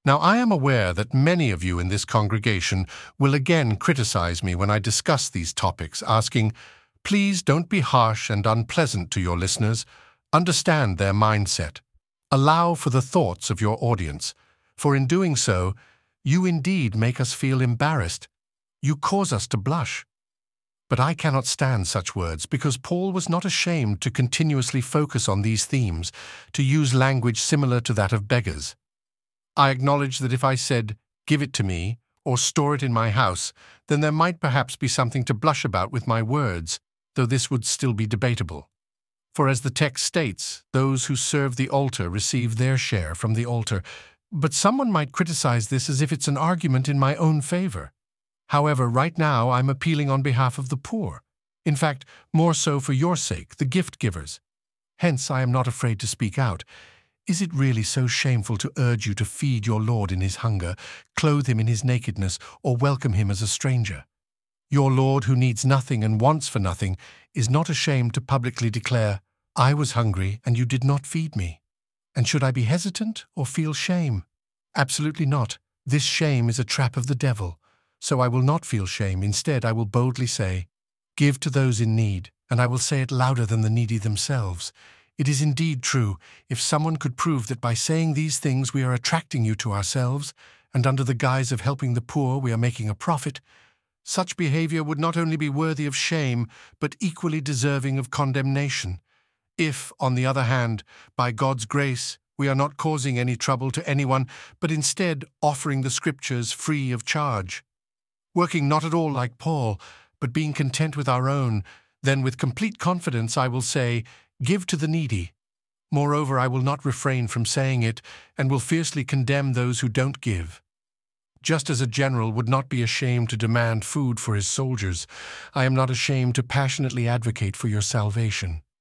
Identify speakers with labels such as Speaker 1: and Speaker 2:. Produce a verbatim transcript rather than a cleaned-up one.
Speaker 1: Now, I am aware that many of you in this congregation will again criticize me when I discuss these topics, asking, please don't be harsh and unpleasant to your listeners. Understand their mindset. Allow for the thoughts of your audience, for in doing so, you indeed make us feel embarrassed. You cause us to blush. But I cannot stand such words because Paul was not ashamed to continuously focus on these themes, to use language similar to that of beggars. I acknowledge that if I said, give it to me, or store it in my house, then there might perhaps be something to blush about with my words, though this would still be debatable. For as the text states, those who serve the altar receive their share from the altar, but someone might criticize this as if it's an argument in my own favor. However, right now I'm appealing on behalf of the poor. In fact, more so for your sake, the gift givers. Hence, I am not afraid to speak out. Is it really so shameful to urge you to feed your Lord in his hunger, clothe him in his nakedness, or welcome him as a stranger? Your Lord, who needs nothing and wants for nothing, is not ashamed to publicly declare, I was hungry and you did not feed me. And should I be hesitant or feel shame? Absolutely not. This shame is a trap of the devil. So I will not feel shame. Instead, I will boldly say, give to those in need, and I will say it louder than the needy themselves. It is indeed true, if someone could prove that by saying these things we are attracting you to ourselves, and under the guise of helping the poor we are making a profit, such behavior would not only be worthy of shame, but equally deserving of condemnation. If, on the other hand, by God's grace, we are not causing any trouble to anyone, but instead offering the Scriptures free of charge, working not at all like Paul, but being content with our own, then with complete confidence I will say, give to the needy. Moreover, I will not refrain from saying it, and will fiercely condemn those who don't give. Just as a general would not be ashamed to demand food for his soldiers, I am not ashamed to passionately advocate for your salvation.